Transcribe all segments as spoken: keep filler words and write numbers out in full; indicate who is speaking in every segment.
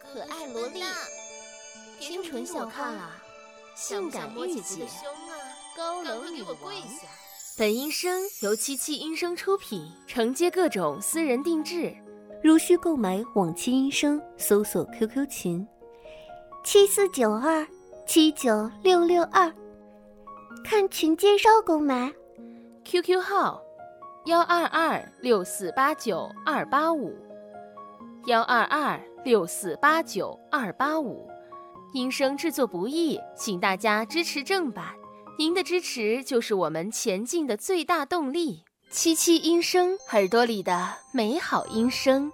Speaker 1: 可爱萝莉，清纯小胖啊，性感御姐，高冷女王。本音声由七七音声出品，承接各种私人定制。
Speaker 2: 如需购买往期音声，搜索 Q Q 群七四九二七九六六二，看群介绍购买。
Speaker 1: Q Q 号幺二二六四八九二八五，幺二二六四八九二八五。音声制作不易，请大家支持正版，您的支持就是我们前进的最大动力。七七音声，耳朵里的美好音声。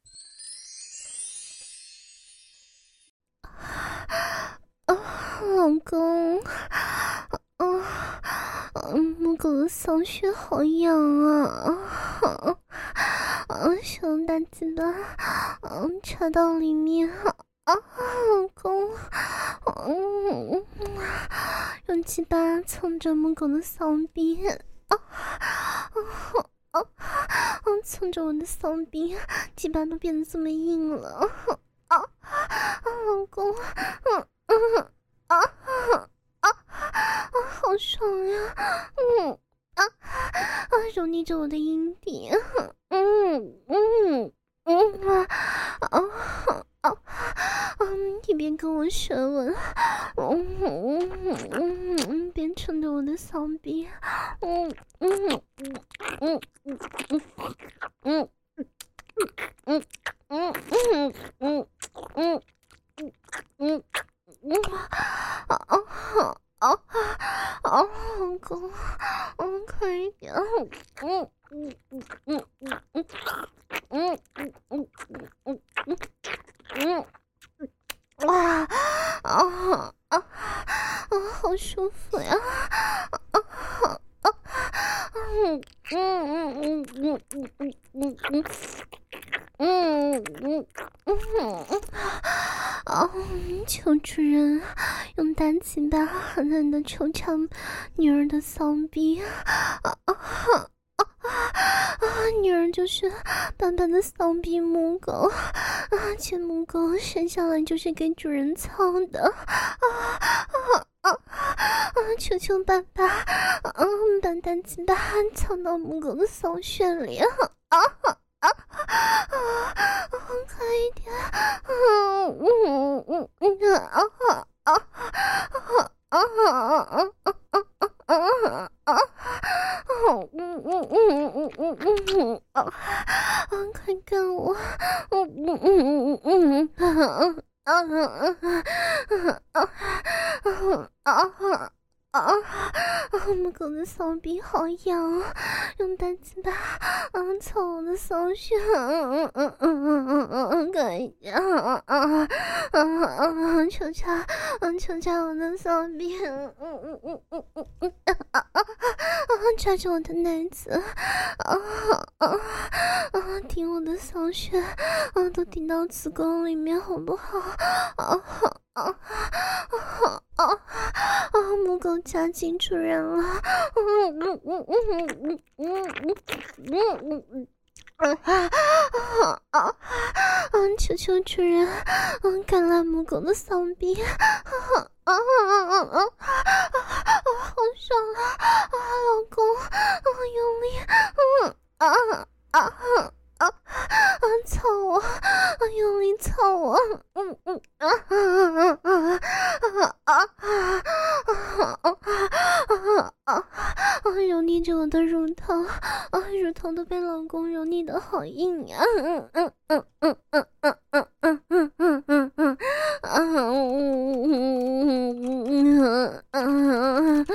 Speaker 2: 啊，老公，啊，母狗的骚穴好痒啊！啊，小大鸡巴，啊，插到里面啊，老公，嗯，用鸡巴蹭着母狗的骚逼。啊啊啊！蹭着我的骚逼，鸡巴都变得这么硬了。啊啊！老公，嗯嗯啊啊啊啊！好爽呀！嗯啊啊！揉捏着我的阴蒂，嗯嗯嗯啊啊啊！嗯，一边跟我舌吻，嗯嗯嗯嗯，边撑着我的骚逼，嗯嗯嗯嗯嗯嗯嗯嗯嗯嗯嗯嗯嗯嗯啊啊啊啊！老公，嗯，快一点，嗯嗯嗯嗯嗯嗯嗯嗯嗯嗯嗯嗯。哇啊啊啊！好舒服呀！啊啊啊！嗯嗯嗯嗯嗯嗯嗯嗯嗯嗯嗯啊！求主人用大鸡巴狠狠地抽插女儿的骚逼！啊啊啊！啊，女儿就是斑斑的骚逼母狗啊，这母狗生下来就是给主人操的啊啊啊啊！求求爸爸，啊，把大鸡巴操到母狗的骚穴里啊啊啊啊！啊，快一点！嗯嗯嗯嗯啊啊啊啊啊啊啊啊啊啊！嗯嗯嗯嗯嗯嗯啊啊！快干我！嗯嗯嗯嗯嗯啊啊啊啊啊啊！母狗的骚逼好痒啊！用大鸡巴啊操我的骚穴！嗯嗯嗯嗯嗯嗯嗯，可以啊啊啊啊！求求啊求求我的骚逼！嗯嗯嗯嗯嗯嗯啊啊啊！抓着我的奶子！啊啊啊！顶我的骚穴！啊，都顶到子宫里面好不好？啊啊啊啊啊啊！母狗夹紧主人了！嗯嗯嗯嗯嗯嗯嗯嗯嗯。啊啊啊啊！求求主人，嗯，干烂母狗的骚逼！啊啊啊啊啊！好爽啊！啊，老公，啊，用力！嗯啊啊啊啊！操我！啊，用力操我！嗯嗯啊啊啊啊啊啊啊啊啊！啊，揉捏着我的乳头，啊，乳头都被老公揉捏的好硬呀！嗯嗯嗯嗯嗯嗯嗯嗯嗯嗯嗯嗯啊嗯嗯嗯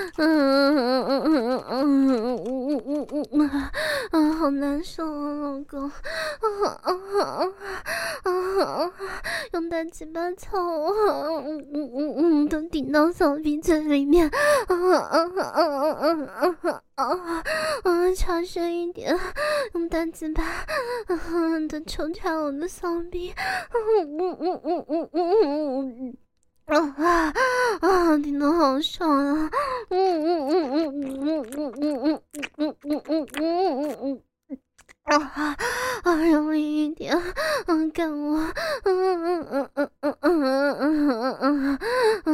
Speaker 2: 嗯嗯啊，好难受啊，老公！啊啊啊啊！用大鸡巴操我！嗯嗯嗯嗯，都顶到小鼻子里面！啊啊啊啊啊啊啊！啊，插深一点，用大鸡巴啊的抽插我的骚逼！嗯嗯嗯嗯嗯嗯嗯啊啊！顶得好爽啊！嗯嗯嗯嗯嗯嗯嗯嗯嗯嗯嗯嗯嗯。 啊啊！用力一点，嗯，干我，嗯嗯嗯嗯嗯嗯嗯嗯嗯嗯嗯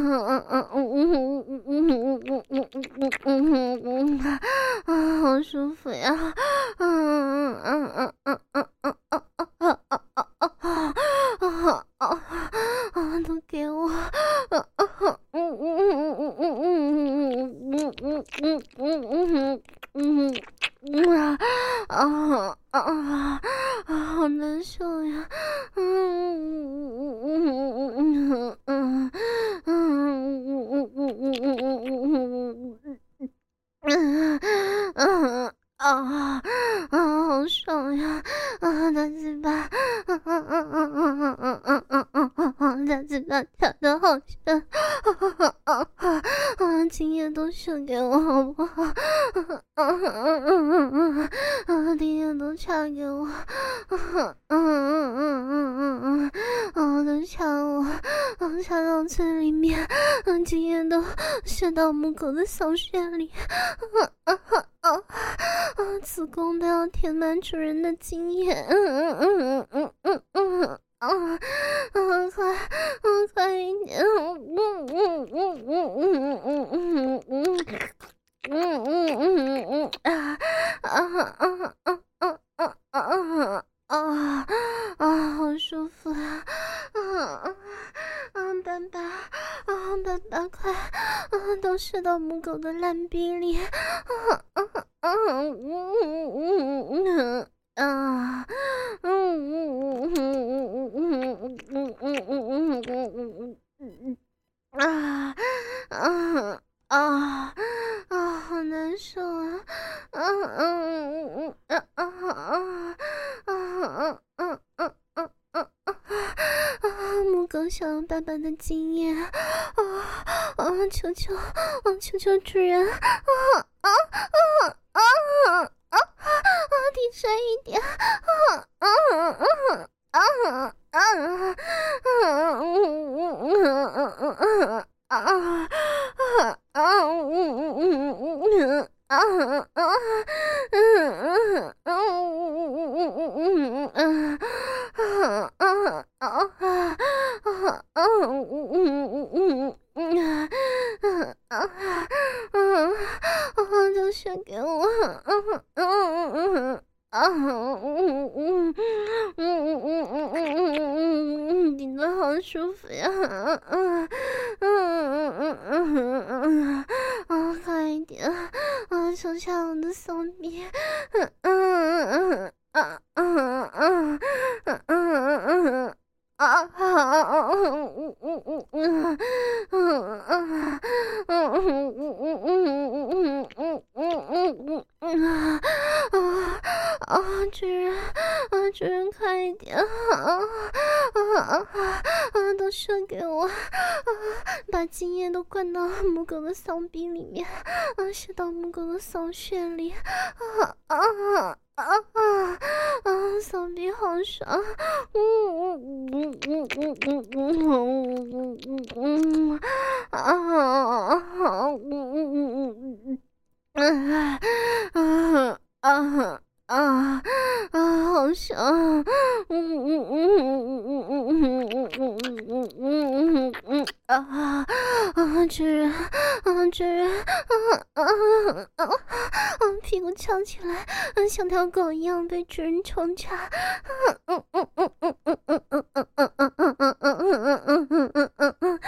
Speaker 2: 嗯嗯嗯啊，好舒服呀！嗯嗯嗯嗯嗯嗯嗯嗯嗯嗯嗯嗯嗯，都给我！嗯嗯嗯嗯嗯嗯嗯嗯嗯嗯嗯嗯嗯啊啊啊！好难受呀！嗯嗯嗯嗯嗯嗯嗯嗯嗯嗯嗯啊啊！好爽呀！啊，大鸡巴！啊啊啊啊啊啊啊啊啊啊啊！大鸡巴跳得好深！啊啊啊啊！精液都射给我好不好？啊啊啊啊啊！啊，精液都插给我！啊嗯嗯嗯嗯嗯嗯，啊，都插我！啊，插到嘴里面！啊，精液都射到母狗的小穴里！啊啊啊啊！啊，子宫都要填满主人的精液！嗯嗯嗯嗯嗯嗯嗯。啊啊！快啊快一点！嗯嗯嗯嗯嗯嗯嗯嗯嗯嗯嗯啊啊啊啊啊啊啊啊啊！好舒服啊！啊啊啊！爸爸啊爸爸快啊！都射到母狗的烂逼里！啊啊啊！嗯嗯嗯嗯啊！嗯嗯嗯嗯嗯嗯嗯嗯嗯嗯啊啊啊啊！好难受啊！啊嗯嗯嗯啊啊啊啊啊啊啊啊！母狗想要爸爸的经验啊啊！求求啊！求求主人啊啊啊啊啊！啊，低声一点！啊啊啊啊啊啊！嗯嗯嗯嗯嗯啊啊啊！嗯嗯嗯嗯啊啊嗯嗯嗯嗯嗯嗯啊啊啊啊啊嗯嗯嗯嗯嗯啊嗯啊！就选给我！嗯嗯嗯嗯。啊嗯嗯嗯嗯嗯嗯嗯嗯嗯，顶得好舒服呀！嗯嗯嗯嗯嗯嗯啊，快一点！啊，求求我的松逼！嗯嗯嗯啊嗯嗯嗯嗯嗯啊啊啊嗯嗯嗯嗯嗯嗯嗯嗯嗯嗯嗯嗯嗯嗯啊啊！主人啊，主人快一点！啊啊啊啊！都射给我！啊，把精液都灌到母狗的骚逼里面！啊，射到母狗的骚穴里！啊啊啊啊啊！骚逼好爽！嗯嗯嗯嗯嗯嗯嗯嗯嗯啊啊嗯嗯嗯嗯嗯啊啊啊啊！好爽！嗯嗯嗯嗯嗯嗯嗯嗯嗯嗯嗯啊啊！主人啊，主人啊啊啊啊！屁股翘起来，像条狗一样被主人抽插。嗯嗯嗯嗯嗯嗯嗯嗯嗯嗯嗯嗯嗯嗯嗯嗯嗯嗯嗯。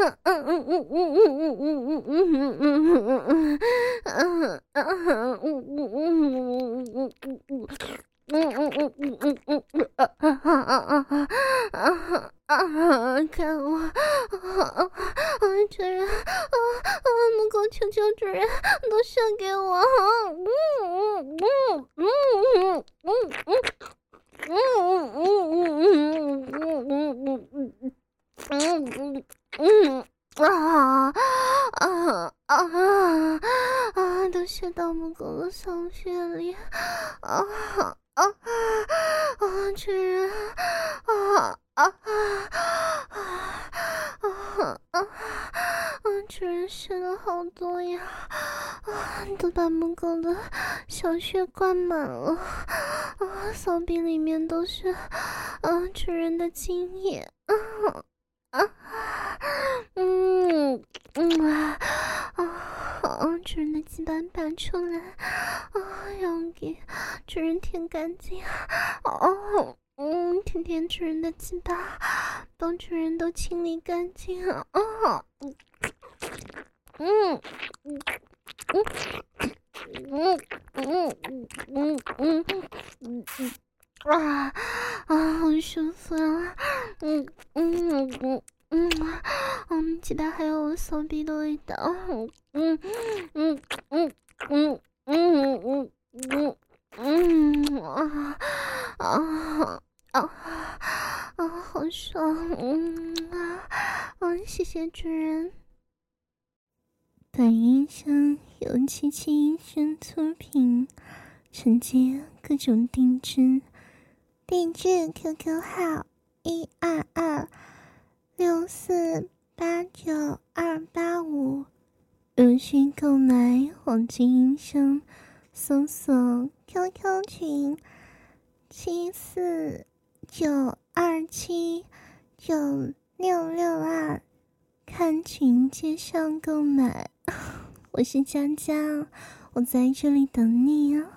Speaker 2: 看我，主人，母狗求求主人，都射给我！嗯嗯嗯嗯嗯嗯。嗯嗯嗯嗯嗯嗯嗯嗯嗯啊啊啊啊！都射到母狗的小穴里！啊啊啊！主人！啊啊啊啊啊！主人射了好多呀，啊，都把母狗的小穴灌满了，啊，骚逼里面都是，啊，主人的精液，啊啊，嗯嗯啊啊，主人的鸡巴拔出来，啊，要给主人舔干净，哦。嗯，舔舔主人的鸡巴，帮主人都清理干净啊！啊，嗯嗯嗯嗯嗯嗯嗯嗯嗯嗯啊啊，好舒服啊！嗯嗯嗯嗯嗯，鸡巴还有骚逼的味道，嗯嗯嗯嗯嗯嗯嗯嗯啊啊！啊啊，好爽！嗯啊，嗯，谢谢主人。本音声由七七音声出品，承接各种定制，定制 Q Q 号一二二六四八九二八五，如需购买黄金音声，搜索 Q Q 群七四九二七九六六二，看群介绍购买。我是佳佳，我在这里等你啊。